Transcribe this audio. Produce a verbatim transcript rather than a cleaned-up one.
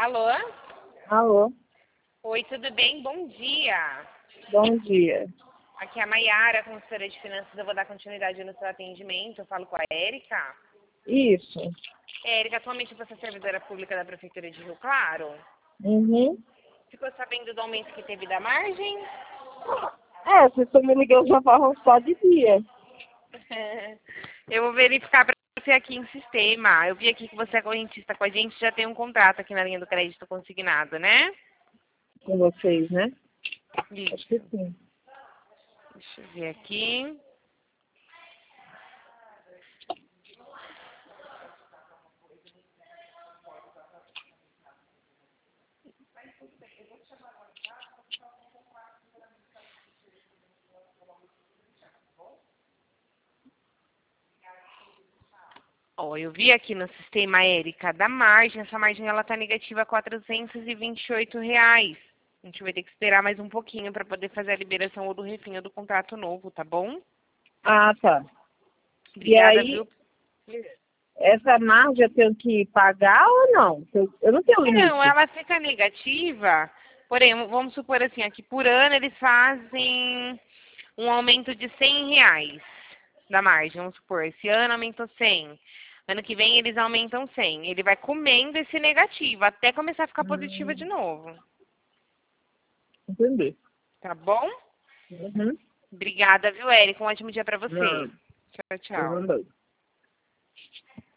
Alô? Alô, Oi, tudo bem? Bom dia. bom dia. Aqui é a Maiara, consultora de finanças. Eu vou dar continuidade no seu atendimento. Eu falo com a Érica. Isso. Érica, atualmente você é servidora pública da Prefeitura de Rio Claro. Uhum. Ficou sabendo do aumento que teve da margem? É, se tu me ligou já faz só de dia. Eu vou verificar para você aqui em sistema. Eu vi aqui que você é correntista com a gente, já tem um contrato aqui na linha do crédito consignado, né? Com vocês, né? Acho que Isso. sim. Deixa eu ver aqui. Ó, eu vi aqui no sistema, Érica, da margem. Essa margem ela tá negativa a quatrocentos e vinte e oito reais. A gente vai ter que esperar mais um pouquinho para poder fazer a liberação ou do refim ou do contrato novo, tá bom? Ah, tá. E Obrigada, aí, viu? essa margem eu tenho que pagar ou não? Eu eu não tenho Não, limite. ela fica negativa. Porém, vamos supor assim, aqui por ano eles fazem um aumento de cem reais da margem. Vamos supor, esse ano aumentou cem. Ano que vem eles aumentam cem. Ele vai comendo esse negativo até começar a ficar positivo de Hum, novo. entendi. Tá bom? Uhum. Obrigada, viu, Érica? Um ótimo dia pra você. Não, Tchau, eu tchau. não dou.